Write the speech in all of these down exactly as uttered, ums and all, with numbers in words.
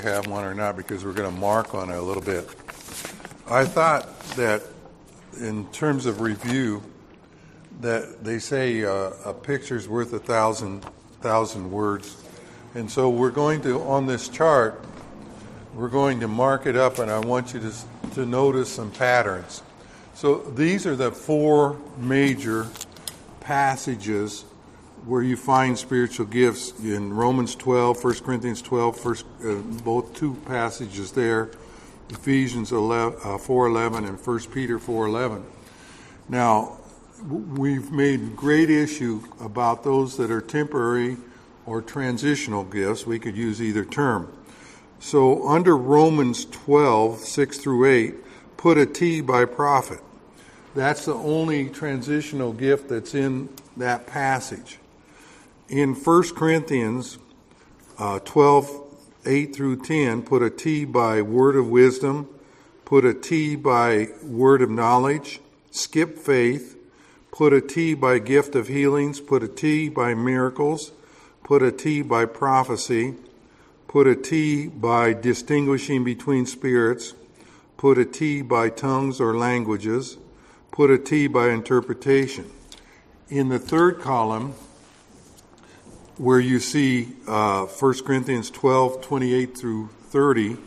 have one or not because we're going to mark on it a little bit. I thought that in terms of review, that they say uh, a picture's worth a thousand thousand words, and so we're going to, on this chart, we're going to mark it up, and I want you to to notice some patterns. So these are the four major passages where you find spiritual gifts in Romans twelve, First Corinthians twelve, first, uh, both two passages there, Ephesians eleven, uh, four eleven and First Peter four eleven. Now, we've made great issue about those that are temporary or transitional gifts. We could use either term. So under Romans twelve, six through eight, put a T by prophet. That's the only transitional gift that's in that passage. In First Corinthians uh, twelve, eight through ten, put a T by word of wisdom, put a T by word of knowledge, skip faith, put a T by gift of healings, put a T by miracles, put a T by prophecy, put a T by distinguishing between spirits, put a T by tongues or languages, put a T by interpretation. In the third column, where you see uh, First Corinthians twelve, twenty-eight through thirty, you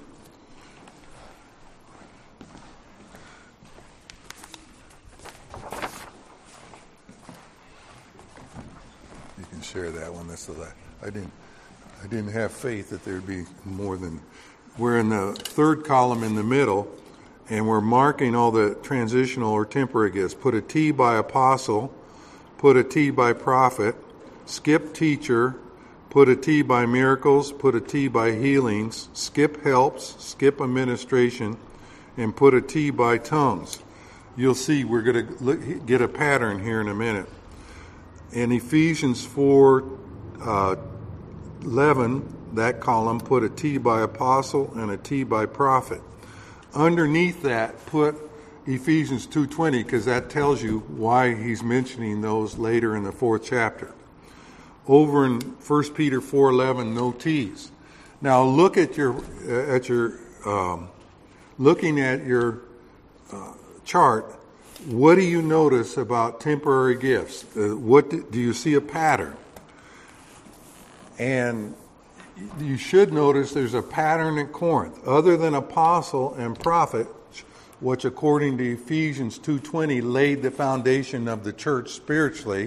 can share that one. That's the last. I didn't. I didn't have faith that there'd be more than. We're in the third column in the middle, and we're marking all the transitional or temporary gifts. Put a T by apostle, put a T by prophet, skip teacher, put a T by miracles, put a T by healings, skip helps, skip administration, and put a T by tongues. You'll see we're going to get a pattern here in a minute. In Ephesians four uh, eleven, that column, put a T by apostle and a T by prophet. Underneath that, put Ephesians two twenty, because that tells you why he's mentioning those later in the fourth chapter. Over in First Peter four eleven, no T's. Now look at your uh, at your um, looking at your uh, chart. What do you notice about temporary gifts? Uh, what do, do you see a pattern? And you should notice there's a pattern at Corinth. Other than apostle and prophet, which according to Ephesians two twenty laid the foundation of the church spiritually,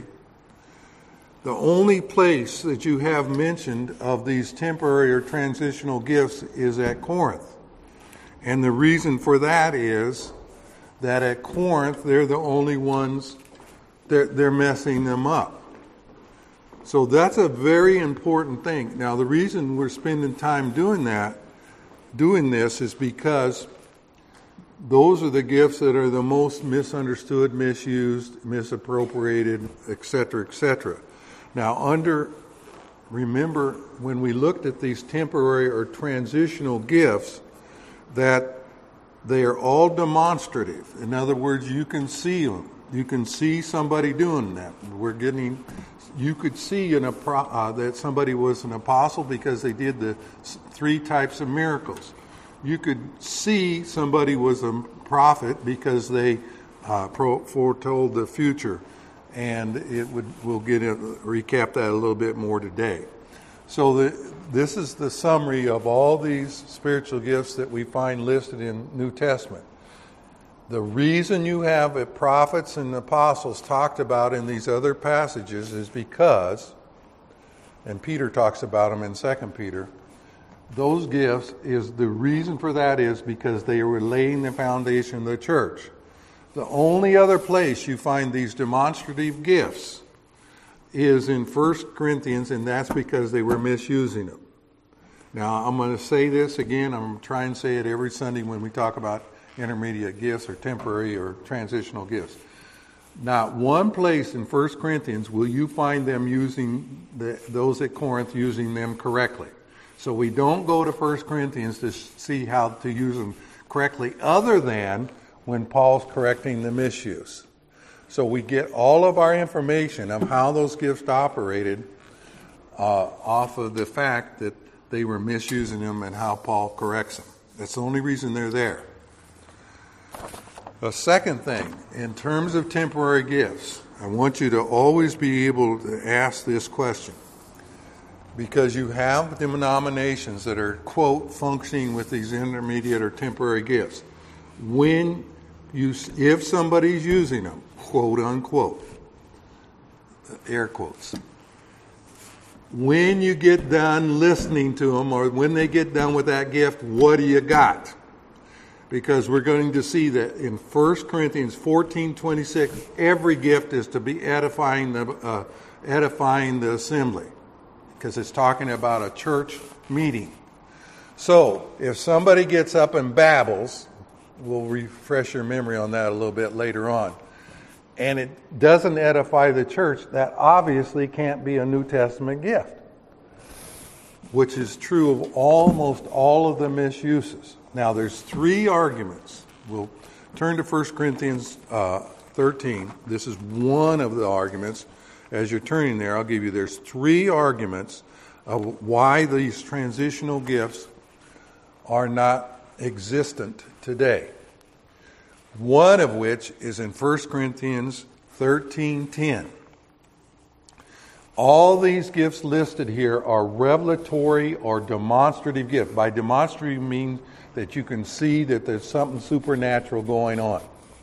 the only place that you have mentioned of these temporary or transitional gifts is at Corinth. And the reason for that is that at Corinth, they're the only ones that they're messing them up. So that's a very important thing. Now, the reason we're spending time doing that, doing this, is because those are the gifts that are the most misunderstood, misused, misappropriated, et cetera, et cetera. Now, under, remember, when we looked at these temporary or transitional gifts, that they are all demonstrative. In other words, you can see them. You can see somebody doing that. We're getting, you could see an, uh, that somebody was an apostle because they did the three types of miracles. You could see somebody was a prophet because they uh, foretold the future. And it would we'll get a, recap that a little bit more today. So the, this is the summary of all these spiritual gifts that we find listed in New Testament. The reason you have the prophets and apostles talked about in these other passages is because, and Peter talks about them in Second Peter, those gifts is the reason for that is because they were laying the foundation of the church. The only other place you find these demonstrative gifts is in First Corinthians, and that's because they were misusing them. Now, I'm going to say this again. I'm going to try and say it every Sunday when we talk about intermediate gifts or temporary or transitional gifts. Not one place in First Corinthians will you find them using, the, those at Corinth using them correctly. So we don't go to First Corinthians to see how to use them correctly other than when Paul's correcting the misuse. So we get all of our information of how those gifts operated uh, off of the fact that they were misusing them and how Paul corrects them. That's the only reason they're there. A second thing, in terms of temporary gifts, I want you to always be able to ask this question. Because you have denominations that are, quote, functioning with these intermediate or temporary gifts. When you, if somebody's using them, quote unquote, air quotes, when you get done listening to them or when they get done with that gift, what do you got? Because we're going to see that in First Corinthians fourteen twenty-six, every gift is to be edifying the, uh, edifying the assembly. Because it's talking about a church meeting. So, if somebody gets up and babbles, we'll refresh your memory on that a little bit later on, and it doesn't edify the church, that obviously can't be a New Testament gift, which is true of almost all of the misuses. Now, there's three arguments. We'll turn to First Corinthians uh, thirteen. This is one of the arguments. As you're turning there, I'll give you, there's three arguments of why these transitional gifts are not existent today. One of which is in First Corinthians thirteen ten. All these gifts listed here are revelatory or demonstrative gifts. By demonstrative, you mean that you can see that there's something supernatural going on.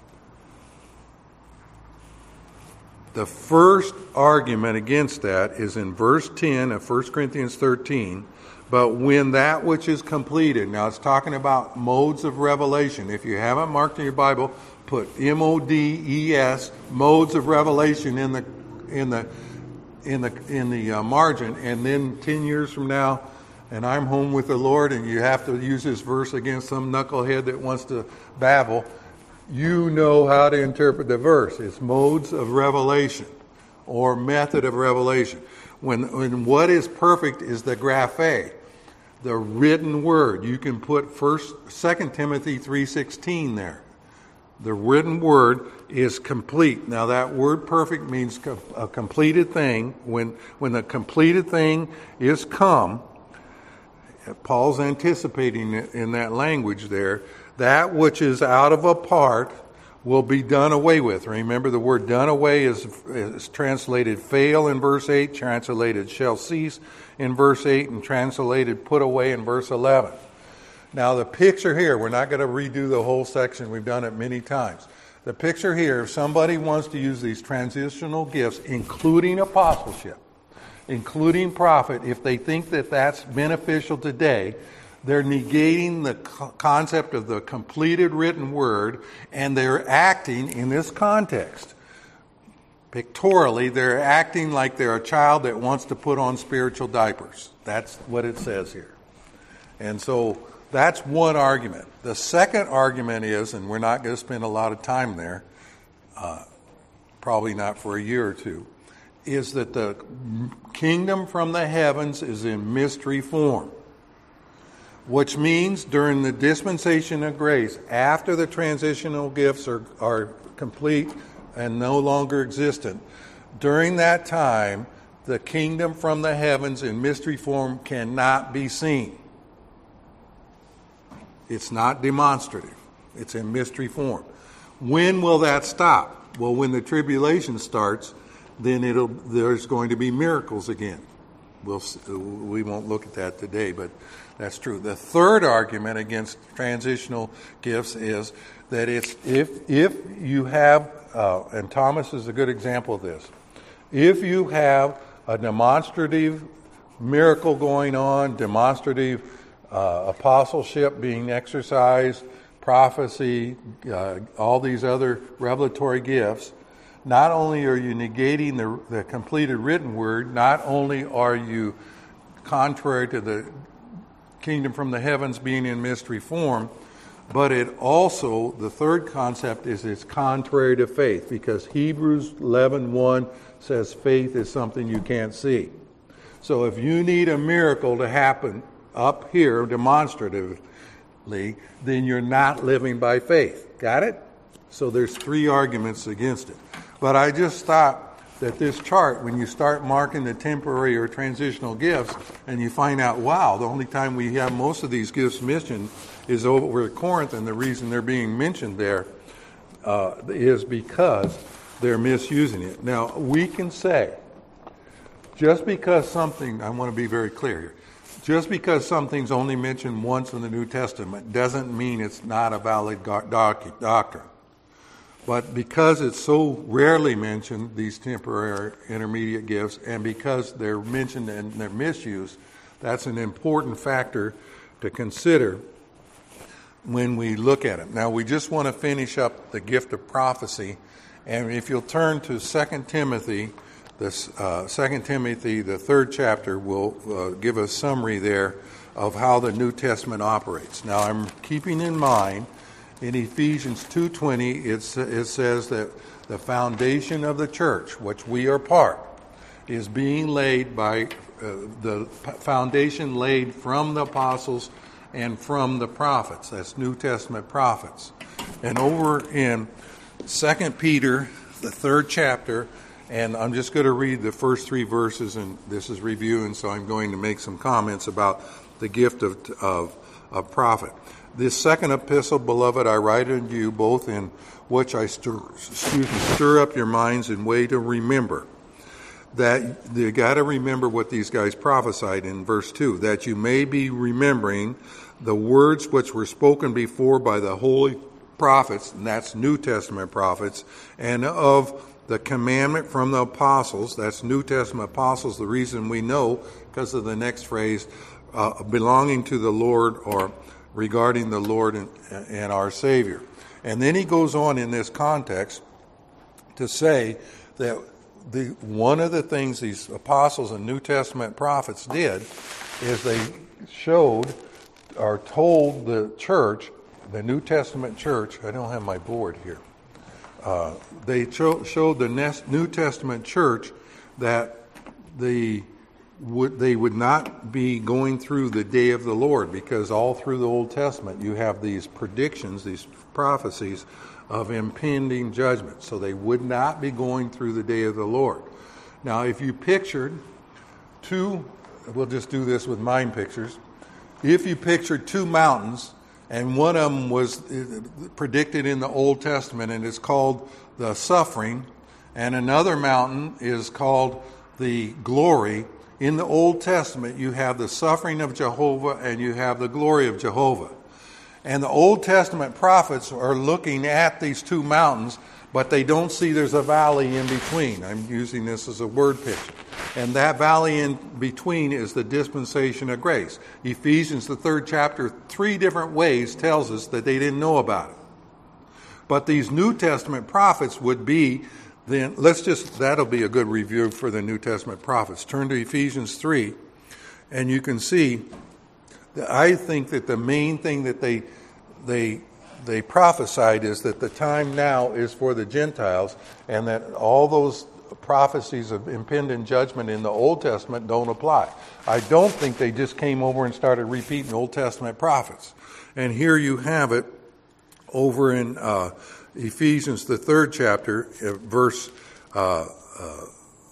The first argument against that is in verse ten of First Corinthians thirteen. But when that which is completed, now it's talking about modes of revelation. If you haven't marked in your Bible, put M O D E S, modes of revelation in the in the in the in the uh, margin, and then ten years from now, and I'm home with the Lord, and you have to use this verse against some knucklehead that wants to babble. You know how to interpret the verse. It's modes of revelation or method of revelation. When, when what is perfect is the graphe, the written word. You can put first, Second Timothy three sixteen there. The written word is complete. Now that word perfect means a completed thing. When, when the completed thing is come, Paul's anticipating it in that language there. That which is out of a part will be done away with. Remember, the word done away is, is translated fail in verse eight, translated shall cease in verse eight, and translated put away in verse eleven. Now, the picture here, we're not going to redo the whole section. We've done it many times. The picture here, if somebody wants to use these transitional gifts, including apostleship, including prophet, if they think that that's beneficial today, they're negating the concept of the completed written word, and they're acting in this context. Pictorially, they're acting like they're a child that wants to put on spiritual diapers. That's what it says here. And so that's one argument. The second argument is, and we're not going to spend a lot of time there, uh, probably not for a year or two, is that the kingdom from the heavens is in mystery form. Which means during the dispensation of grace, after the transitional gifts are, are complete and no longer existent, during that time, the kingdom from the heavens in mystery form cannot be seen. It's not demonstrative. It's in mystery form. When will that stop? Well, when the tribulation starts, then it'll there's going to be miracles again. We'll, we won't look at that today, but that's true. The third argument against transitional gifts is that it's if if you have, uh, and Thomas is a good example of this, if you have a demonstrative miracle going on, demonstrative uh, apostleship being exercised, prophecy, uh, all these other revelatory gifts, not only are you negating the, the completed written word, not only are you contrary to the kingdom from the heavens being in mystery form, but it also, the third concept is it's contrary to faith, because Hebrews eleven one says faith is something you can't see. So if you need a miracle to happen up here demonstratively, then you're not living by faith. Got it? So there's three arguments against it. But I just thought that this chart, when you start marking the temporary or transitional gifts, and you find out, wow, the only time we have most of these gifts mentioned is over at Corinth, and the reason they're being mentioned there uh, is because they're misusing it. Now, we can say, just because something, I want to be very clear here, just because something's only mentioned once in the New Testament doesn't mean it's not a valid doc- doctrine. But because it's so rarely mentioned, these temporary intermediate gifts, and because they're mentioned and they're misused, that's an important factor to consider when we look at it. Now, we just want to finish up the gift of prophecy, and if you'll turn to Second Timothy, this uh, Second Timothy, the third chapter, will uh, give a summary there of how the New Testament operates. Now, I'm keeping in mind, in Ephesians two twenty, it's, it says that the foundation of the church, which we are part, is being laid by uh, the foundation laid from the apostles and from the prophets. That's New Testament prophets. And over in Second Peter, the third chapter, and I'm just going to read the first three verses, and this is review, and so I'm going to make some comments about the gift of, of, of prophet. This second epistle, beloved, I write unto you, both in which I stir, excuse me, stir up your minds in way to remember. That you got to remember what these guys prophesied in verse two, that you may be remembering the words which were spoken before by the holy prophets, and that's New Testament prophets, and of the commandment from the apostles, that's New Testament apostles. The reason we know, because of the next phrase, uh, belonging to the Lord, or regarding the Lord and, and our Savior. And then he goes on in this context to say that the one of the things these apostles and New Testament prophets did is they showed or told the church, the New Testament church, I don't have my board here, uh, they cho- showed the New Testament church that the Would, they would not be going through the day of the Lord, because all through the Old Testament you have these predictions, these prophecies of impending judgment. So they would not be going through the day of the Lord. Now, if you pictured two, we'll just do this with mind pictures. If you pictured two mountains, and one of them was predicted in the Old Testament, and it's called the suffering, and another mountain is called the glory. In the Old Testament, you have the suffering of Jehovah and you have the glory of Jehovah. And the Old Testament prophets are looking at these two mountains, but they don't see there's a valley in between. I'm using this as a word picture. And that valley in between is the dispensation of grace. Ephesians, the third chapter, three different ways tells us that they didn't know about it. But these New Testament prophets would be Then let's just, that'll be a good review for the New Testament prophets. Turn to Ephesians three, and you can see that I think that the main thing that they they they prophesied is that the time now is for the Gentiles, and that all those prophecies of impending judgment in the Old Testament don't apply. I don't think they just came over and started repeating Old Testament prophets. And here you have it over in uh, Ephesians, the third chapter, uh, verse, uh, uh,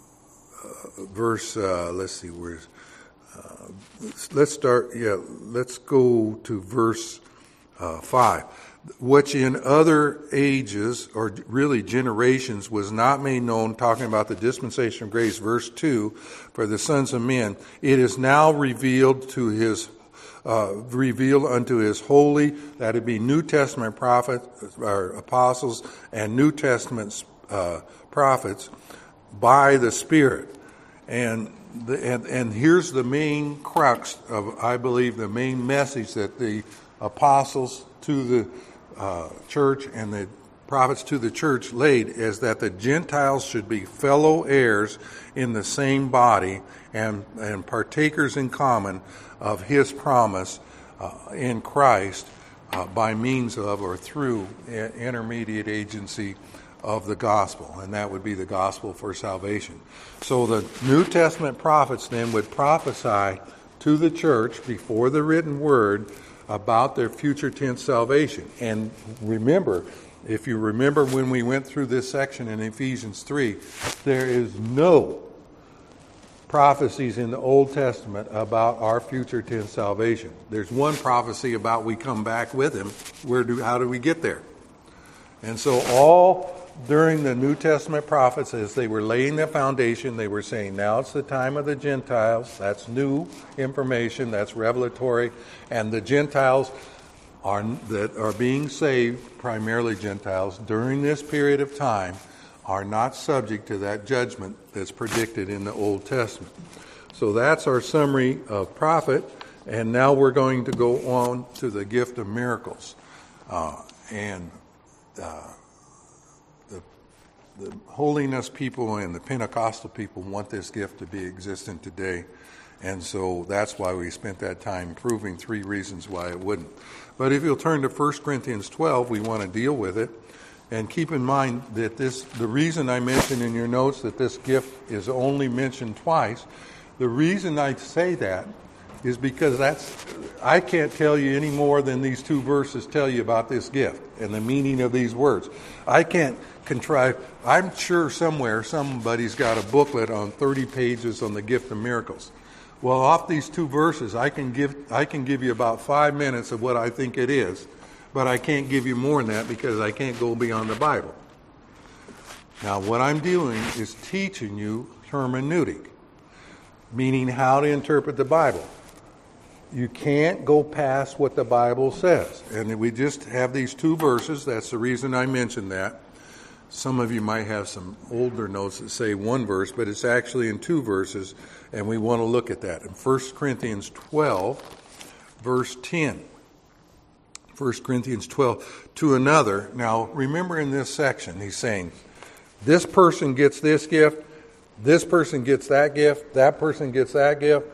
verse. Uh, let's see, where's. Uh, let's start. Yeah, let's go to verse uh, five. Which in other ages, or really generations, was not made known. Talking about the dispensation of grace, verse two. For the sons of men, it is now revealed to his. Uh, revealed unto his holy, that it be New Testament prophets or apostles and New Testament uh, prophets by the Spirit. And, the, and and here's the main crux of, I believe, the main message that the apostles to the uh, church and the prophets to the church laid, is that the Gentiles should be fellow heirs in the same body and, and partakers in common of his promise uh, in Christ uh, by means of or through intermediate agency of the gospel, and that would be the gospel for salvation. So the New Testament prophets then would prophesy to the church before the written word about their future tense salvation. And remember, if you remember when we went through this section in Ephesians three, there is no prophecies in the Old Testament about our future tense salvation. There's one prophecy about we come back with him. Where do how do we get there? And so all during the New Testament prophets, as they were laying the foundation, they were saying, now it's the time of the Gentiles. That's new information. That's revelatory. And the Gentiles are that are being saved, primarily Gentiles, during this period of time, are not subject to that judgment that's predicted in the Old Testament. So that's our summary of prophet. And now we're going to go on to the gift of miracles. Uh, and uh, the, the holiness people and the Pentecostal people want this gift to be existent today. And so that's why we spent that time proving three reasons why it wouldn't. But if you'll turn to First Corinthians twelve, we want to deal with it. And keep in mind that this, the reason I mentioned in your notes that this gift is only mentioned twice, the reason I say that is because that's, I can't tell you any more than these two verses tell you about this gift and the meaning of these words. I can't contrive, I'm sure somewhere somebody's got a booklet on thirty pages on the gift of miracles. Well, off these two verses, I can give I can give you about five minutes of what I think it is, but I can't give you more than that because I can't go beyond the Bible. Now, what I'm doing is teaching you hermeneutic, meaning how to interpret the Bible. You can't go past what the Bible says. And we just have these two verses. That's the reason I mentioned that. Some of you might have some older notes that say one verse, but it's actually in two verses, and we want to look at that. In First Corinthians twelve, verse ten. First Corinthians twelve, to another. Now, remember in this section, he's saying, this person gets this gift, this person gets that gift, that person gets that gift.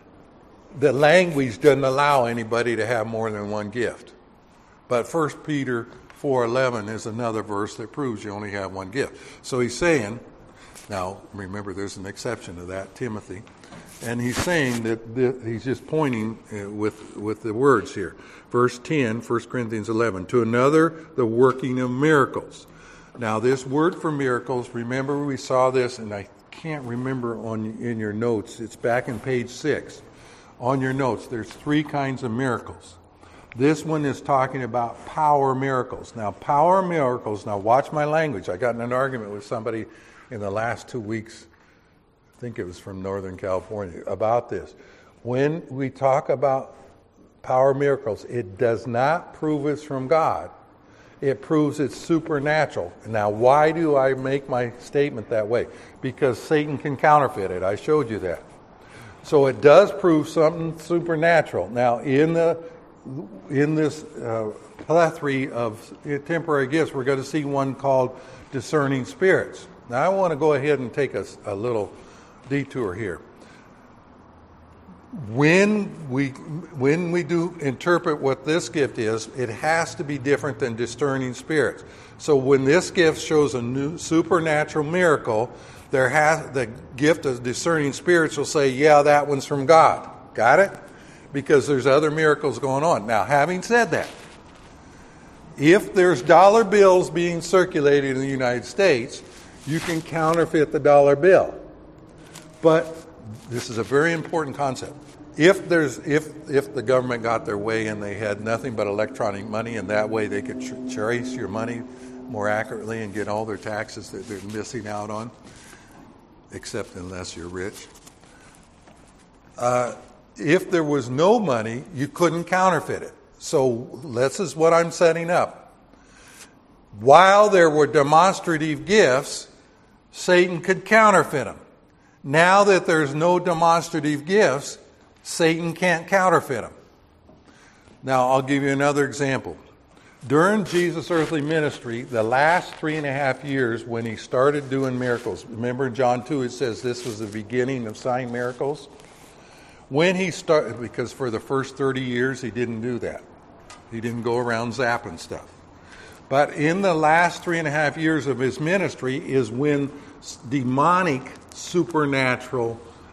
The language doesn't allow anybody to have more than one gift. But First Peter four eleven is another verse that proves you only have one gift. So he's saying, now remember there's an exception to that, Timothy, and he's saying that the, he's just pointing uh, with, with the words here. Verse ten, First Corinthians eleven, to another the working of miracles. Now this word for miracles, remember we saw this, and I can't remember on in your notes, it's back in page six. On your notes, there's three kinds of miracles. This one is talking about power miracles. Now, power miracles, now watch my language. I got in an argument with somebody in the last two weeks, I think it was from Northern California, about this. When we talk about power miracles, it does not prove it's from God. It proves it's supernatural. Now, why do I make my statement that way? Because Satan can counterfeit it. I showed you that. So it does prove something supernatural. Now, in the in this uh, plethora of temporary gifts, we're going to see one called discerning spirits. Now, I want to go ahead and take a, a little detour here. When we when we do interpret what this gift is, it has to be different than discerning spirits. So when this gift shows a new supernatural miracle, there has the gift of discerning spirits will say, yeah, that one's from God. Got it? Because there's other miracles going on. Now, having said that, if there's dollar bills being circulated in the United States, you can counterfeit the dollar bill. But this is a very important concept. If there's if if the government got their way and they had nothing but electronic money, and that way they could tr- trace your money more accurately and get all their taxes that they're missing out on, except unless you're rich. Uh, if there was no money, you couldn't counterfeit it. So this is what I'm setting up. While there were demonstrative gifts, Satan could counterfeit them. Now that there's no demonstrative gifts, Satan can't counterfeit them. Now, I'll give you another example. During Jesus' earthly ministry, the last three and a half years when he started doing miracles, remember in John two it says this was the beginning of sign miracles? When he started, because for the first thirty years he didn't do that. He didn't go around zapping stuff. But in the last three and a half years of his ministry is when demonic, supernatural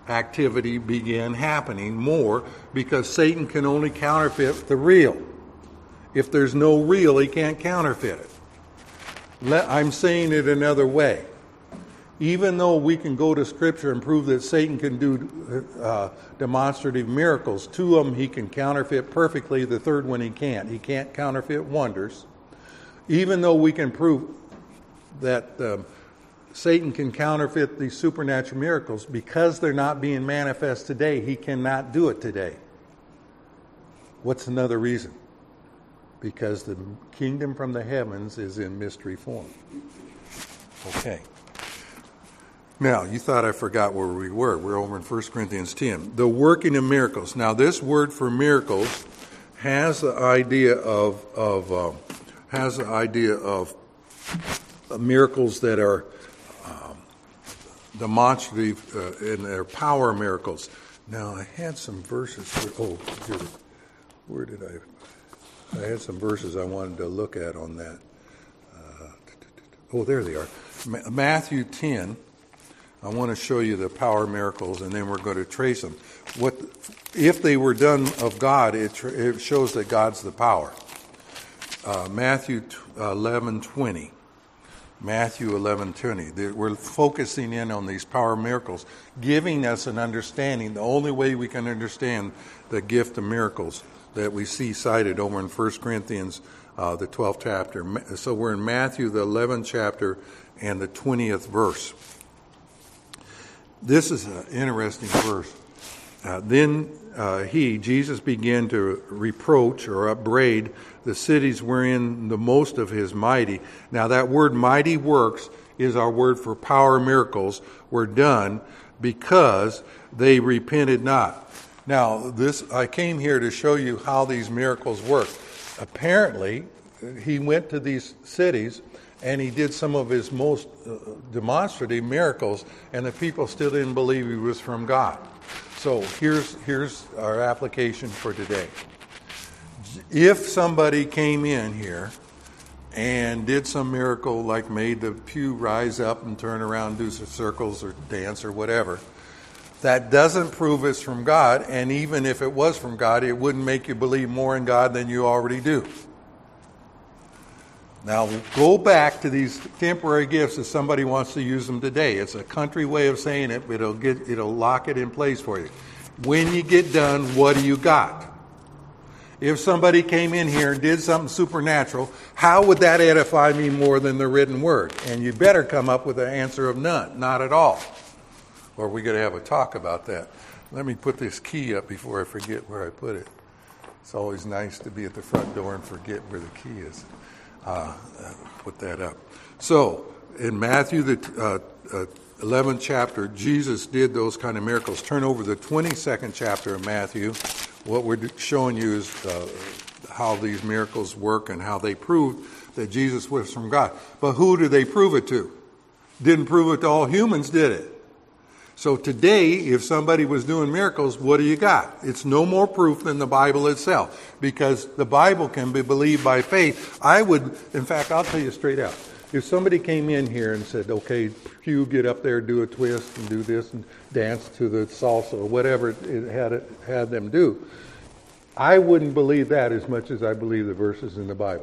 activity began happening more because Satan can only counterfeit the real. If there's no real, he can't counterfeit it. Let, I'm saying it another way. Even though we can go to Scripture and prove that Satan can do uh, demonstrative miracles, two of them he can counterfeit perfectly, the third one he can't. He can't counterfeit wonders. Even though we can prove that um, Satan can counterfeit these supernatural miracles, because they're not being manifest today, he cannot do it today. What's another reason? Because the kingdom from the heavens is in mystery form. Okay. Now, you thought I forgot where we were. We're over in First Corinthians ten. The working of miracles. Now, this word for miracles has the idea of, of uh, has the idea of uh, miracles that are um, demonstrative uh, in their power miracles. Now, I had some verses. For, oh, here, where did I? I had some verses I wanted to look at on that. Uh, oh, there they are. Matthew ten. I want to show you the power miracles, and then we're going to trace them. What, if they were done of God, it, it shows that God's the power. Uh, Matthew eleven twenty. Matthew eleven twenty. We're focusing in on these power miracles, giving us an understanding. The only way we can understand the gift of miracles that we see cited over in First Corinthians, uh, the twelfth chapter. So we're in Matthew, the eleventh chapter, and the twentieth verse. This is an interesting verse. Uh, then uh, he, Jesus, began to reproach or upbraid the cities wherein the most of his mighty. Now that word mighty works is our word for power miracles were done because they repented not. Now this, I came here to show you how these miracles work. Apparently, he went to these cities and he did some of his most uh, demonstrative miracles, and the people still didn't believe he was from God. So here's here's our application for today. If somebody came in here and did some miracle, like made the pew rise up and turn around, do some circles or dance or whatever, that doesn't prove it's from God, and even if it was from God, it wouldn't make you believe more in God than you already do. Now, go back to these temporary gifts if somebody wants to use them today. It's a country way of saying it, but it'll get it'll lock it in place for you. When you get done, what do you got? If somebody came in here and did something supernatural, how would that edify me more than the written word? And you better come up with an answer of none, not at all. Or we're going to have a talk about that. Let me put this key up before I forget where I put it. It's always nice to be at the front door and forget where the key is. Uh, uh, put that up. So, in Matthew, the uh, uh, eleventh chapter, Jesus did those kind of miracles. Turn over the twenty-second chapter of Matthew. What we're showing you is uh, how these miracles work and how they prove that Jesus was from God. But who did they prove it to? Didn't prove it to all humans, did it? So today, if somebody was doing miracles, what do you got? It's no more proof than the Bible itself, because the Bible can be believed by faith. I would, in fact, I'll tell you straight out. If somebody came in here and said, okay, Hugh, get up there, do a twist and do this and dance to the salsa or whatever it had, it had them do, I wouldn't believe that as much as I believe the verses in the Bible.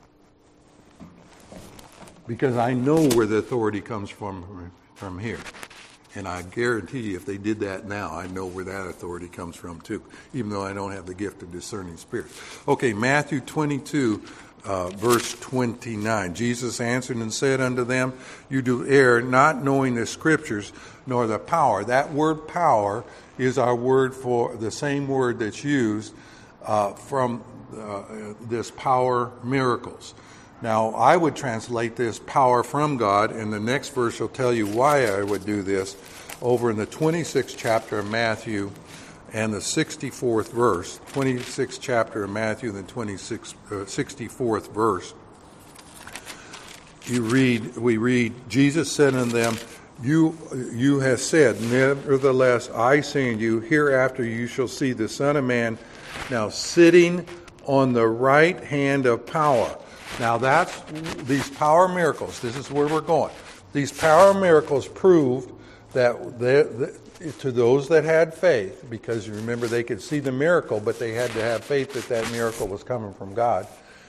Because I know where the authority comes from from here. And I guarantee you, if they did that now, I know where that authority comes from too, even though I don't have the gift of discerning spirits. Okay, Matthew twenty-two, uh, verse twenty-nine. Jesus answered and said unto them, you do err, not knowing the scriptures, nor the power. That word power is our word for the same word that's used uh, from uh, this power miracles. Now, I would translate this power from God, and the next verse will tell you why I would do this. Over in the twenty-sixth chapter of Matthew and the sixty-fourth verse, twenty-sixth chapter of Matthew and the twenty-sixth, uh, sixty-fourth verse, you read, we read, Jesus said unto them, You you have said, nevertheless, I say unto you, hereafter you shall see the Son of Man now sitting on the right hand of power. Now that's these power miracles. This is where we're going. These power miracles proved that they, to those that had faith, because you remember they could see the miracle, but they had to have faith that that miracle was coming from God.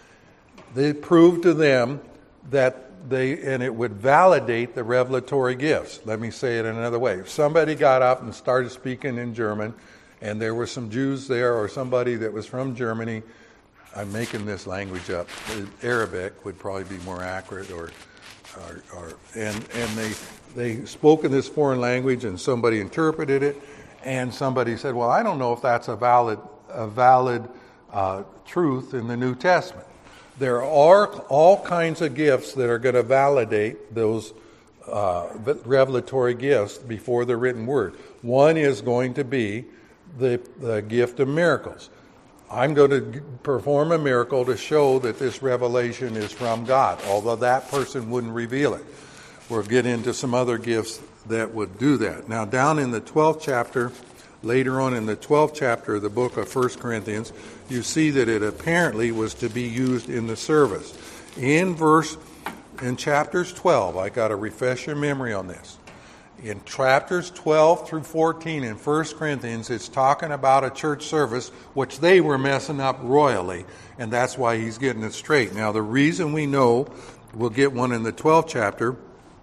They proved to them that they, and it would validate the revelatory gifts. Let me say it in another way. If somebody got up and started speaking in German, and there were some Jews there or somebody that was from Germany, I'm making this language up, Arabic would probably be more accurate, or, or, or and and they they spoke in this foreign language, and somebody interpreted it, and somebody said, well, I don't know if that's a valid a valid uh, truth in the New Testament. There are all kinds of gifts that are going to validate those uh, revelatory gifts before the written word. One is going to be the, the gift of miracles. I'm going to perform a miracle to show that this revelation is from God, although that person wouldn't reveal it. We'll get into some other gifts that would do that. Now, down in the twelfth chapter, later on in the twelfth chapter of the book of First Corinthians, you see that it apparently was to be used in the service. In verse, in chapters twelve, I got to refresh your memory on this. In chapters twelve through fourteen in First Corinthians, it's talking about a church service, which they were messing up royally, and that's why he's getting it straight. Now, the reason we know, we'll get one in the twelfth chapter,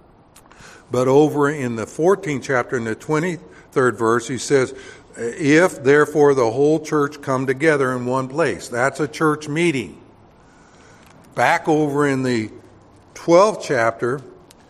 but over in the fourteenth chapter, in the twenty-third verse, he says, if, therefore, the whole church come together in one place. That's a church meeting. Back over in the twelfth chapter,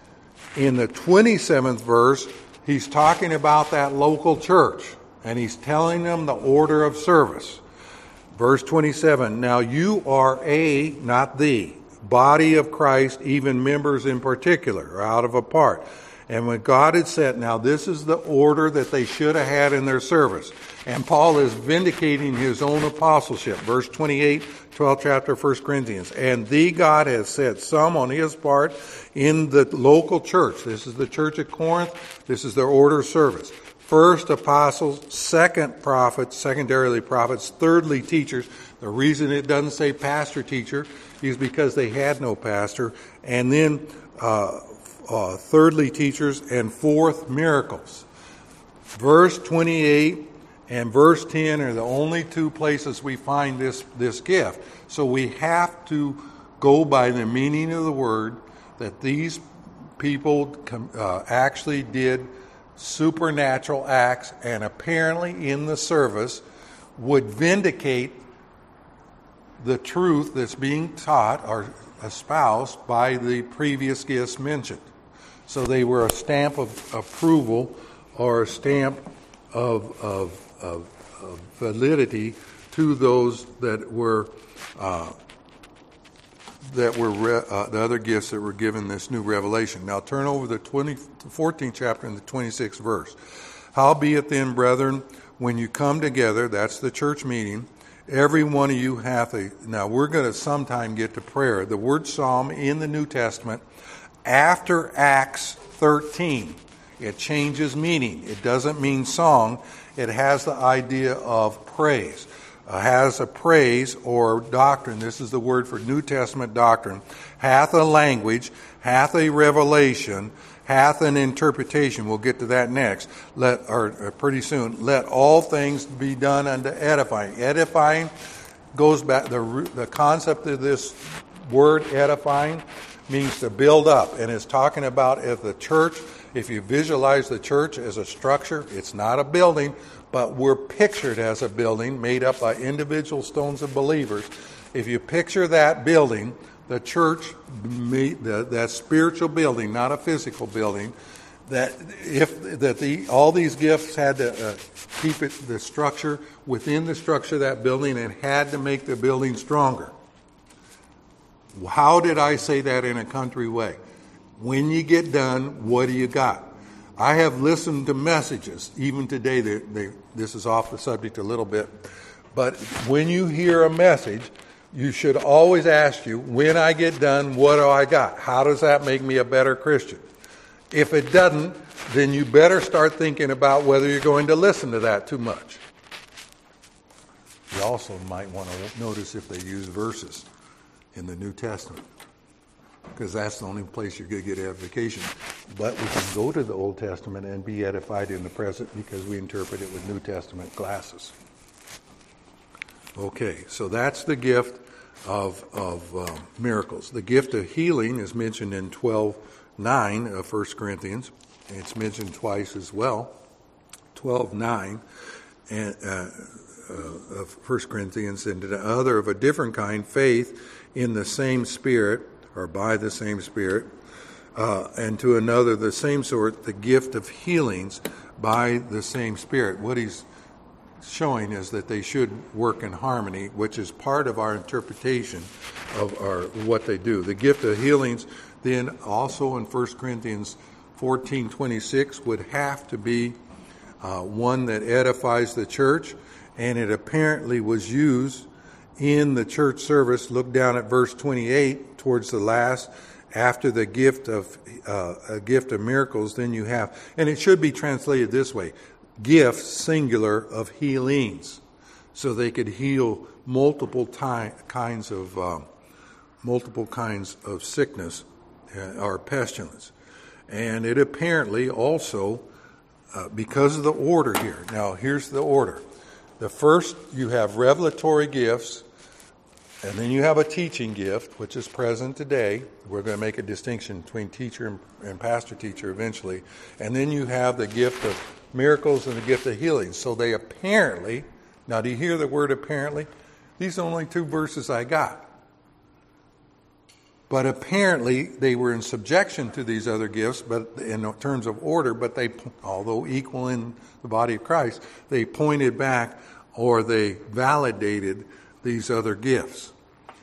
in the twenty-seventh verse, he's talking about that local church, and he's telling them the order of service. Verse twenty-seven, now you are a, not the, body of Christ, even members in particular, or out of a part. And when God had said, now this is the order that they should have had in their service. And Paul is vindicating his own apostleship. Verse twenty-eight, twelfth chapter, First Corinthians. And the God has set some on his part in the local church. This is the church at Corinth. This is their order of service. First, apostles. Second, prophets. Secondarily, prophets. Thirdly, teachers. The reason it doesn't say pastor, teacher is because they had no pastor. And then, uh, Uh, thirdly, teachers, and fourth, miracles. Verse twenty-eight and verse ten are the only two places we find this, this gift. So we have to go by the meaning of the word, that these people uh, actually did supernatural acts, and apparently in the service would vindicate the truth that's being taught or espoused by the previous gifts mentioned. So they were a stamp of approval or a stamp of, of, of, of validity to those that were uh, that were re- uh, the other gifts that were given this new revelation. Now turn over to the fourteenth chapter and the twenty-sixth verse. Howbeit then, brethren, when you come together, that's the church meeting, every one of you hath a... Now we're going to sometime get to prayer. The word psalm in the New Testament, after Acts thirteen, it changes meaning. It doesn't mean song. It has the idea of praise. Uh, has a praise or doctrine. This is the word for New Testament doctrine. Hath a language, hath a revelation, hath an interpretation. We'll get to that next. Let or, or pretty soon. Let all things be done unto edifying. Edifying goes back. The the concept of this word edifying means to build up, and it's talking about if the church, if you visualize the church as a structure, it's not a building, but we're pictured as a building made up by individual stones of believers. If you picture that building, the church, that spiritual building, not a physical building, that if that the all these gifts had to uh, keep it the structure within the structure of that building, and had to make the building stronger. How did I say that in a country way? When you get done, what do you got? I have listened to messages, even today, they, they, this is off the subject a little bit, but when you hear a message, you should always ask you, when I get done, what do I got? How does that make me a better Christian? If it doesn't, then you better start thinking about whether you're going to listen to that too much. You also might want to notice if they use verses in the New Testament. because that's the only place you're going to get edification. But we can go to the Old Testament and be edified in the present because we interpret it with New Testament glasses. Okay, so that's the gift of, of uh, miracles. The gift of healing is mentioned in twelve nine of First Corinthians. It's mentioned twice as well, twelve nine and, uh, uh, of First Corinthians, and the other of a different kind, faith in the same Spirit, or by the same Spirit, uh, and to another the same sort, the gift of healings by the same Spirit. What he's showing is that they should work in harmony, which is part of our interpretation of our what they do. The gift of healings then also in First Corinthians fourteen twenty-six would have to be uh, one that edifies the church, and it apparently was used in the church service. Look down at verse twenty-eight towards the last. After the gift of uh, a gift of miracles, then you have, and it should be translated this way: gifts singular of healings, so they could heal multiple ty- kinds of uh, multiple kinds of sickness uh, or pestilence. And it apparently also, uh, because of the order here. Now, here's the order. The first, you have revelatory gifts, and then you have a teaching gift, which is present today. We're going to make a distinction between teacher and, and pastor-teacher eventually. And then you have the gift of miracles and the gift of healing. So they apparently, now do you hear the word apparently? These are only two verses I got. But apparently they were in subjection to these other gifts, but in terms of order, but they, although equal in the body of Christ, they pointed back or they validated these other gifts.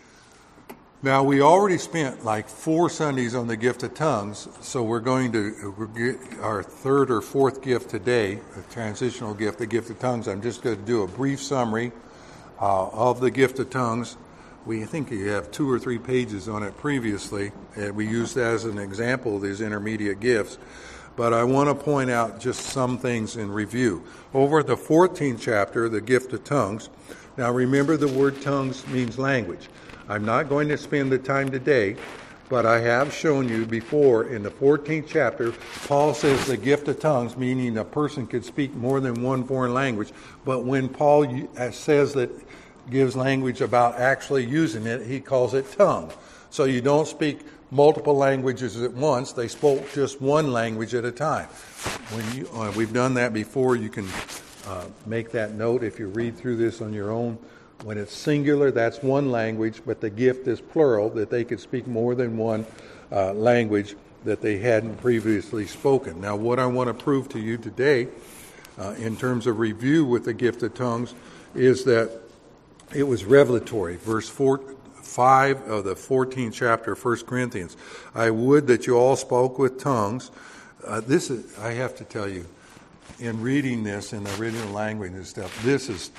Now, we already spent like four Sundays on the gift of tongues, so we're going to we're get our third or fourth gift today, a transitional gift, the gift of tongues. I'm just going to do a brief summary uh, of the gift of tongues. We think you have two or three pages on it previously, and we used that as an example of these intermediate gifts. But I want to point out just some things in review. Over at the fourteenth chapter, the gift of tongues. Now remember, the word tongues means language. I'm not going to spend the time today, but I have shown you before in the fourteenth chapter, Paul says the gift of tongues, meaning a person could speak more than one foreign language. But when Paul says that, gives language about actually using it, he calls it tongue. So you don't speak multiple languages at once. They spoke just one language at a time. When you, uh, we've done that before. You can uh, make that note if you read through this on your own. When it's singular, that's one language, but the gift is plural, that they could speak more than one uh, language that they hadn't previously spoken. Now, what I want to prove to you today, uh, in terms of review with the gift of tongues, is that it was revelatory. Verse four, five of the fourteenth chapter of First Corinthians. I would that you all spoke with tongues. Uh, this is, I have to tell you, in reading this in the original language and stuff, this is,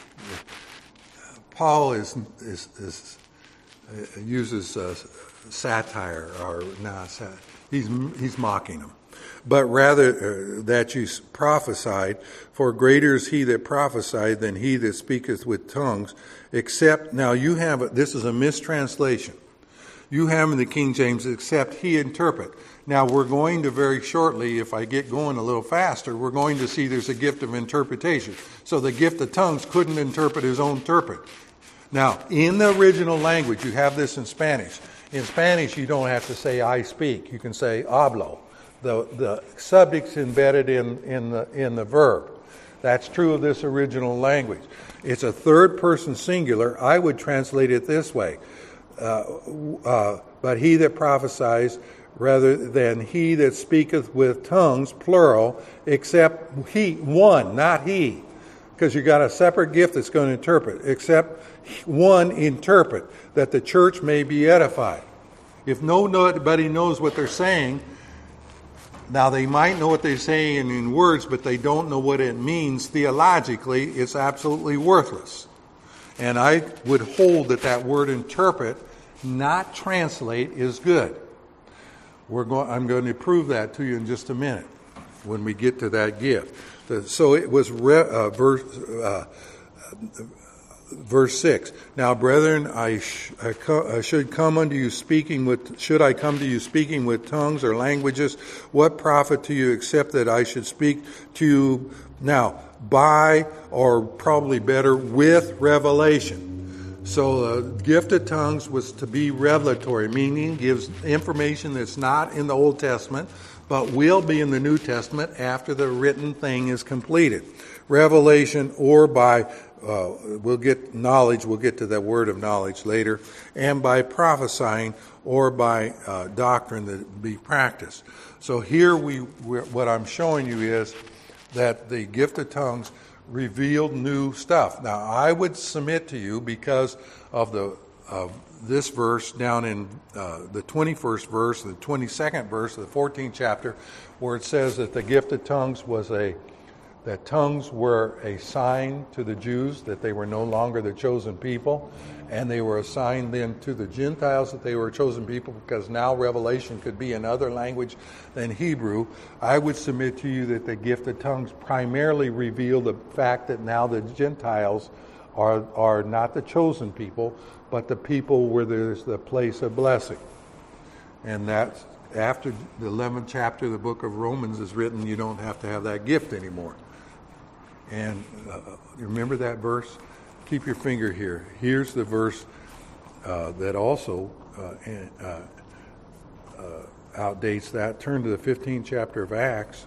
Paul is, is, is uh, uses uh, satire, or nah, sat, he's, he's mocking them. But rather uh, that you prophesied, for greater is he that prophesied than he that speaketh with tongues, except, now you have, a, this is a mistranslation. You have in the King James, except he interpret. Now we're going to very shortly, if I get going a little faster, we're going to see there's a gift of interpretation. So the gift of tongues couldn't interpret his own interpret. Now, in the original language, you have this in Spanish. In Spanish, you don't have to say I speak. You can say hablo. The the subject's embedded in, in the in the verb. That's true of this original language. It's a third person singular. I would translate it this way. Uh, uh, but he that prophesies rather than he that speaketh with tongues, plural, except he, one, not he. Because you got a separate gift that's going to interpret, except one interpret, that the church may be edified. If nobody knows what they're saying, now they might know what they're saying in words, but they don't know what it means theologically, it's absolutely worthless. And I would hold that that word interpret, not translate, is good. We're going, I'm going to prove that to you in just a minute when we get to that gift. The, so it was re, uh, verse, uh, verse six. Now, brethren, I, sh- I, co- I should come unto you speaking with, should I come to you speaking with tongues or languages? What profit to you except that I should speak to you now by, or probably better, with revelation? So the gift of tongues was to be revelatory, meaning gives information that's not in the Old Testament, but will be in the New Testament after the written thing is completed. Revelation, or by, uh, we'll get knowledge, we'll get to that word of knowledge later, and by prophesying, or by uh, doctrine that be practiced. So here we, what I'm showing you is that the gift of tongues revealed new stuff. Now, I would submit to you, because of the of this verse down in uh, the twenty-first verse, the twenty-second verse of the fourteenth chapter, where it says that the gift of tongues was a, that tongues were a sign to the Jews that they were no longer the chosen people, and they were a sign then to the Gentiles that they were a chosen people, because now revelation could be in other language than Hebrew. I would submit to you that the gift of tongues primarily revealed the fact that now the Gentiles are are not the chosen people, but the people where there's the place of blessing. And that's after the eleventh chapter of the book of Romans is written, you don't have to have that gift anymore. And uh, you remember that verse? Keep your finger here. Here's the verse uh, that also uh, uh, uh, outdates that. Turn to the fifteenth chapter of Acts.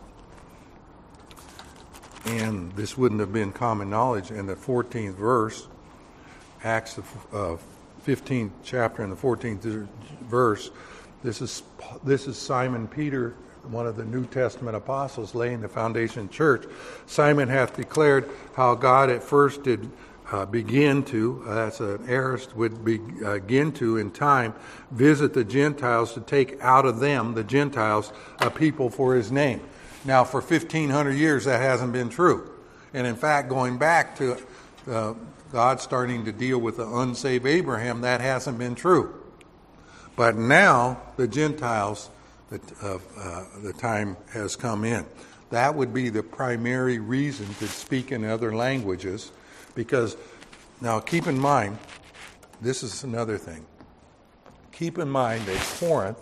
And this wouldn't have been common knowledge. In the fourteenth verse, Acts the uh, fifteenth chapter and the fourteenth verse, this is this is Simon Peter, one of the New Testament apostles, laying the foundation of the church. Simon hath declared how God at first did uh, begin to, uh, that's an aorist, would begin to in time visit the Gentiles to take out of them, the Gentiles, a people for his name. Now, for fifteen hundred years, that hasn't been true. And in fact, going back to uh, God starting to deal with the unsaved Abraham, that hasn't been true. But now, the Gentiles, the, uh, uh, the time has come in. That would be the primary reason to speak in other languages, because, now keep in mind, this is another thing. Keep in mind that Corinth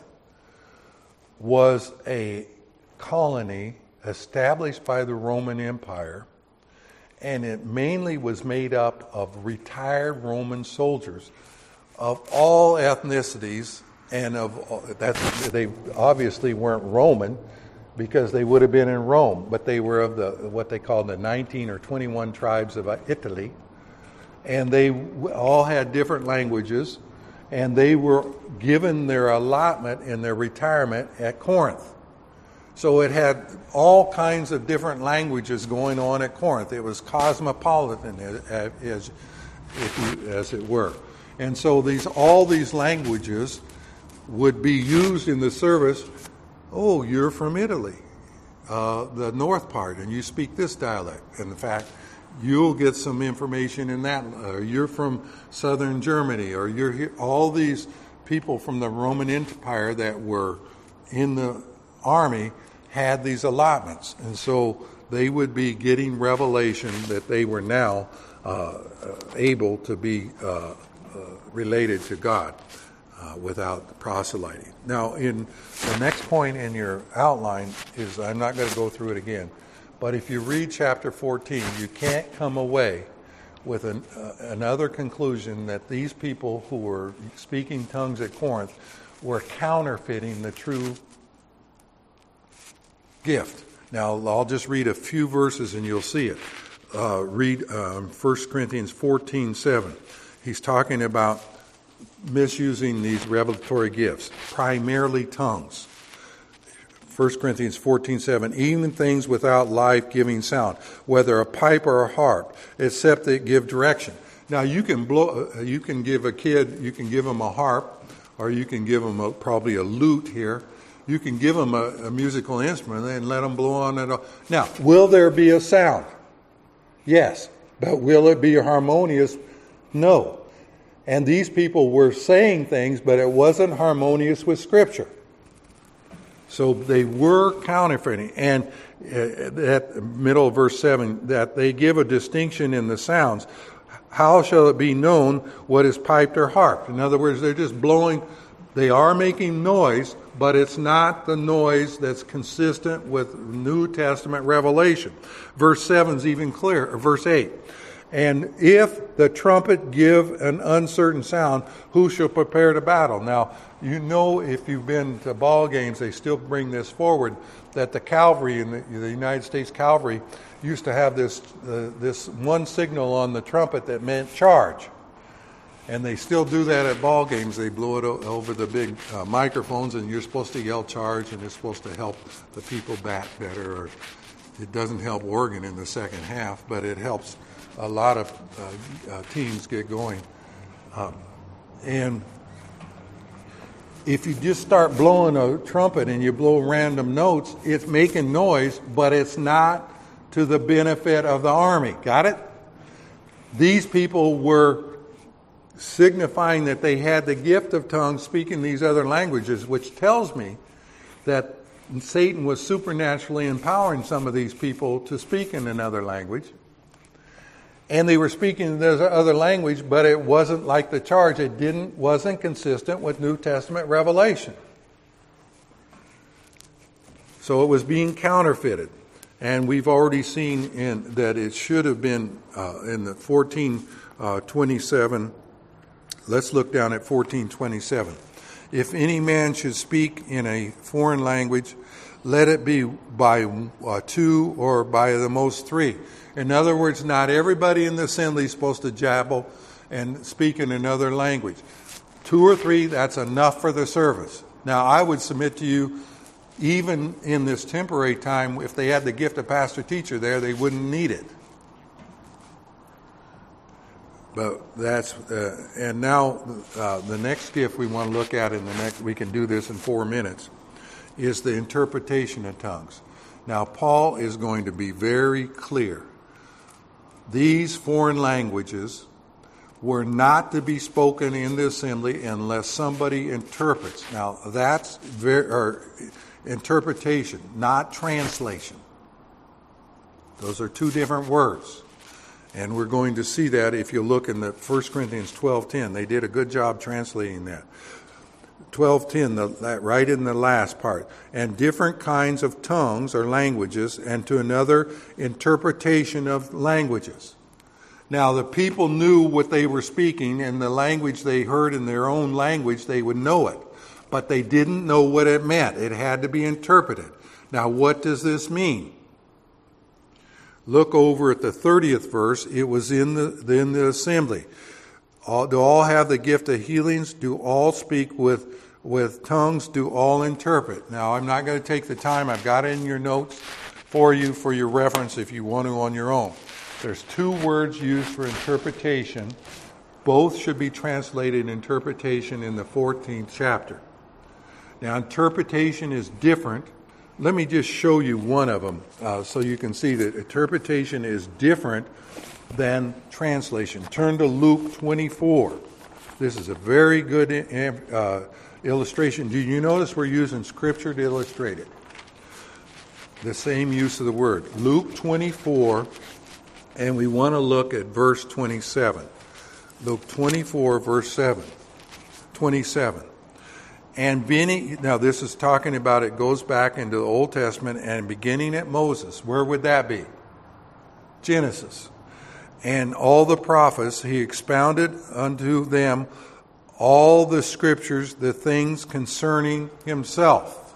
was a colony established by the Roman Empire, and it mainly was made up of retired Roman soldiers of all ethnicities, and of that they obviously weren't Roman because they would have been in Rome, but they were of the what they called the nineteen or twenty-one tribes of Italy, and they all had different languages, and they were given their allotment in their retirement at Corinth. So it had all kinds of different languages going on at Corinth. It was cosmopolitan, as, as, if you, as it were. And so these all these languages would be used in the service. Oh, you're from Italy, uh, the north part, and you speak this dialect. And in fact, you'll get some information in that. Or you're from southern Germany, or you're here. All these people from the Roman Empire that were in the army had these allotments, and so they would be getting revelation that they were now uh, able to be uh, uh, related to God uh, without proselyting. Now, in the next point in your outline is, I'm not going to go through it again, but if you read chapter fourteen, you can't come away with an, uh, another conclusion that these people who were speaking tongues at Corinth were counterfeiting the true gift. Now, I'll just read a few verses and you'll see it. Uh, read um, First Corinthians fourteen seven. He's talking about misusing these revelatory gifts, primarily tongues. First Corinthians fourteen seven. Even things without life-giving sound, whether a pipe or a harp, except that give direction. Now, you can blow. You can give a kid. You can give him a harp, or you can give him a, probably a lute here. You can give them a, a musical instrument and let them blow on it. Now, will there be a sound? Yes. But will it be harmonious? No. And these people were saying things, but it wasn't harmonious with Scripture. So they were counterfeiting. And at the middle of verse seven, that they give a distinction in the sounds. how shall it be known what is piped or harped? In other words, they're just blowing, they are making noise, but it's not the noise that's consistent with New Testament revelation. Verse seven is even clearer, verse eight. And if the trumpet give an uncertain sound, who shall prepare to battle? Now, you know, if you've been to ball games, they still bring this forward, that the cavalry in the, the United States Cavalry used to have this uh, this one signal on the trumpet that meant charge. And they still do that at ball games. They blow it o- over the big uh, microphones, and you're supposed to yell charge, and it's supposed to help the people bat better. Or it doesn't help Oregon in the second half, but it helps a lot of uh, uh, teams get going. Um, and if you just start blowing a trumpet and you blow random notes, it's making noise, but it's not to the benefit of the army. Got it? These people were signifying that they had the gift of tongues, speaking these other languages, which tells me that Satan was supernaturally empowering some of these people to speak in another language. And they were speaking this other language, but it wasn't like the charge. It didn't wasn't consistent with New Testament revelation. So it was being counterfeited. And we've already seen in that it should have been uh, in the fourteen twenty-seven. Let's look down at fourteen twenty-seven. If any man should speak in a foreign language, let it be by uh, two or by the most three. In other words, not everybody in the assembly is supposed to jabble and speak in another language. Two or three, that's enough for the service. Now, I would submit to you, even in this temporary time, if they had the gift of pastor-teacher there, they wouldn't need it. But that's, uh, and now uh, the next gift we want to look at in the next, we can do this in four minutes, is the interpretation of tongues. Now, Paul is going to be very clear. These foreign languages were not to be spoken in the assembly unless somebody interprets. Now, that's very, or interpretation, not translation. Those are two different words. And we're going to see that if you look in the First Corinthians twelve ten. They did a good job translating that. twelve ten, the, that right in the last part. And different kinds of tongues or languages, and to another interpretation of languages. Now, the people knew what they were speaking, and the language they heard in their own language, they would know it. But they didn't know what it meant. It had to be interpreted. Now, what does this mean? Look over at the thirtieth verse. It was in the, in the assembly. All, do all have the gift of healings? Do all speak with, with tongues? Do all interpret? Now, I'm not going to take the time. I've got it in your notes for you for your reference if you want to on your own. There's two words used for interpretation. Both should be translated interpretation in the fourteenth chapter. Now, interpretation is different. Let me just show you one of them uh, so you can see that interpretation is different than translation. Turn to Luke twenty-four. This is a very good uh, illustration. Do you notice we're using Scripture to illustrate it? The same use of the word. Luke twenty-four, and we want to look at verse twenty-seven. Luke twenty-four, verse seven, twenty-seven. And beginning, now this is talking about, it goes back into the Old Testament, and beginning at Moses. Where would that be? Genesis. And all the prophets, he expounded unto them all the scriptures, the things concerning himself.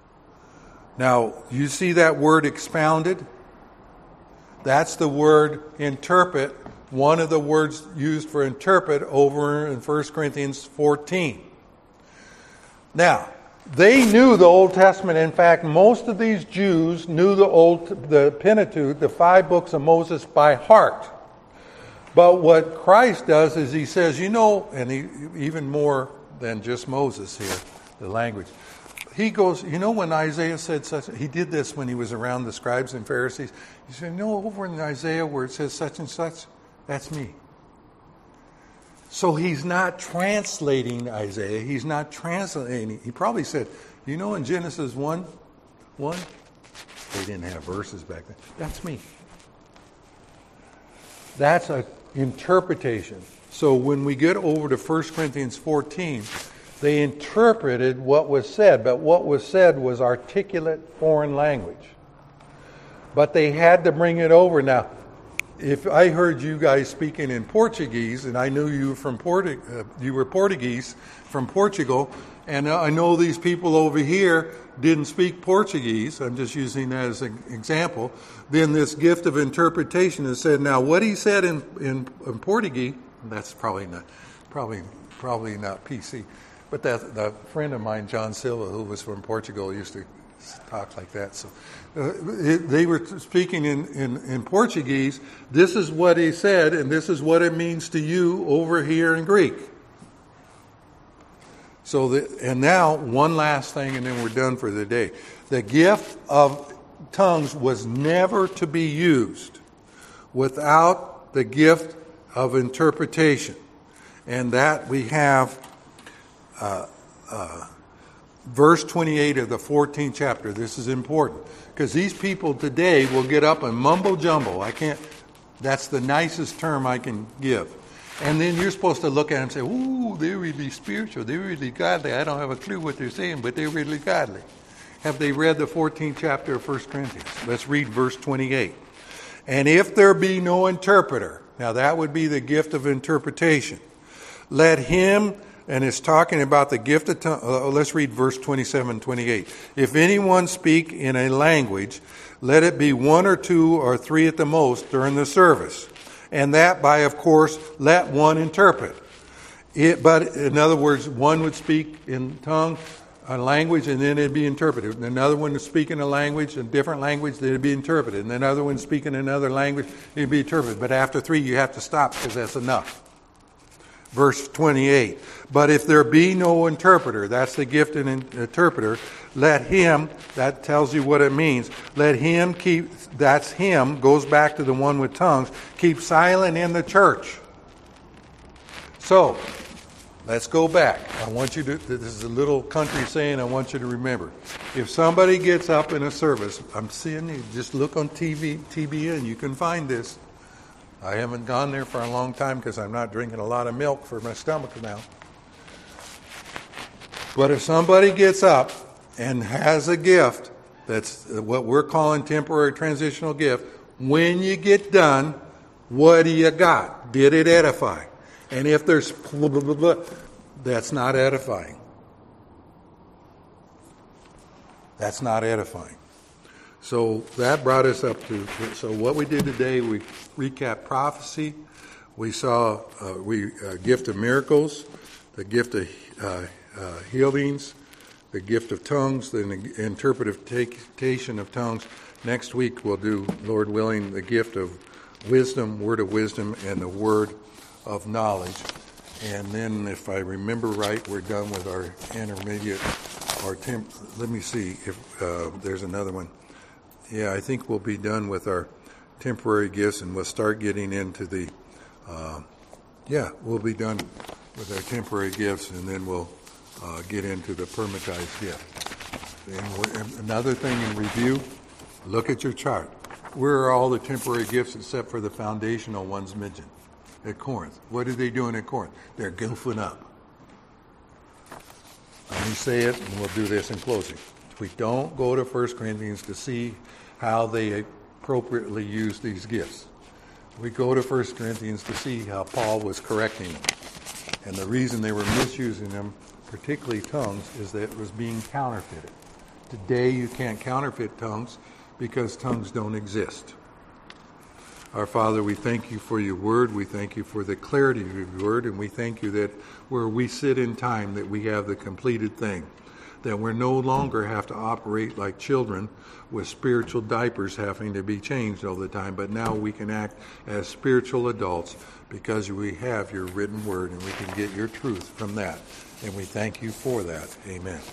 Now, you see that word expounded? That's the word interpret, one of the words used for interpret over in First Corinthians fourteen. Now, they knew the Old Testament. In fact, most of these Jews knew the Old, the Pentateuch, the five books of Moses by heart. But what Christ does is he says, you know, and he, even more than just Moses here, the language. He goes, you know, when Isaiah said such, he did this when he was around the scribes and Pharisees. He said, you know, over in Isaiah where it says such and such, that's me. So he's not translating Isaiah. He's not translating. He probably said, you know, in Genesis one, one, they didn't have verses back then. That's me. That's a interpretation. So when we get over to First Corinthians fourteen, they interpreted what was said, but what was said was articulate foreign language. But they had to bring it over. Now, if I heard you guys speaking in Portuguese, and I knew you were from Portu- uh, you were Portuguese from Portugal, and I know these people over here didn't speak Portuguese, I'm just using that as an example, then this gift of interpretation is said, now what he said in, in, in Portuguese, that's probably not, probably, probably not P C, but that, that friend of mine, John Silva, who was from Portugal, used to talk like that. So uh, it, they were speaking in, in, in Portuguese. This is what he said, and this is what it means to you over here in Greek. So, the, and now one last thing, and then we're done for the day. The gift of tongues was never to be used without the gift of interpretation, and that we have. Uh, uh, Verse twenty-eight of the fourteenth chapter. This is important because these people today will get up and mumble jumble. I can't, that's the nicest term I can give. And then you're supposed to look at them and say, ooh, they're really spiritual. They're really godly. I don't have a clue what they're saying, but they're really godly. Have they read the fourteenth chapter of First Corinthians? Let's read verse twenty-eight. And if there be no interpreter, now that would be the gift of interpretation. Let him... And it's talking about the gift of tongues. Uh, let's read verse twenty-seven, twenty-eight. If anyone speak in a language, let it be one or two or three at the most during the service. And that by, of course, let one interpret. It, but in other words, one would speak in tongue, a language, and then it'd be interpreted. And another one would speak in a language, a different language, then it'd be interpreted. And another one speak in another language, it'd be interpreted. But after three, you have to stop because that's enough. Verse twenty-eight, but if there be no interpreter, that's the gift of an interpreter, let him, that tells you what it means, let him keep, that's him, goes back to the one with tongues, keep silent in the church. So, let's go back. I want you to, this is a little country saying I want you to remember. If somebody gets up in a service, I'm seeing you, just look on T V, T B N, you can find this. I haven't gone there for a long time because I'm not drinking a lot of milk for my stomach now. But if somebody gets up and has a gift, that's what we're calling temporary transitional gift, when you get done, what do you got? Did it edify? And if there's blah, blah, blah, blah, that's not edifying. That's not edifying. So that brought us up to, so what we did today, we recapped prophecy. We saw uh, we uh, gift of miracles, the gift of uh, uh, healings, the gift of tongues, the interpretation of tongues. Next week we'll do, Lord willing, the gift of wisdom, word of wisdom, and the word of knowledge. And then if I remember right, we're done with our intermediate, our temp, let me see if uh, there's another one. Yeah, I think we'll be done with our temporary gifts, and we'll start getting into the, uh, yeah, we'll be done with our temporary gifts, and then we'll uh, get into the permatized gift. And, and another thing in review, look at your chart. Where are all the temporary gifts except for the foundational ones mentioned? At Corinth. What are they doing at Corinth? They're goofing up. Let me say it, and we'll do this in closing. We don't go to First Corinthians to see how they appropriately use these gifts. We go to First Corinthians to see how Paul was correcting them. And the reason they were misusing them, particularly tongues, is that it was being counterfeited. Today you can't counterfeit tongues because tongues don't exist. Our Father, we thank you for your word. We thank you for the clarity of your word. And we thank you that where we sit in time, that we have the completed thing. That we no longer have to operate like children with spiritual diapers having to be changed all the time, but now we can act as spiritual adults because we have your written word and we can get your truth from that. And we thank you for that. Amen.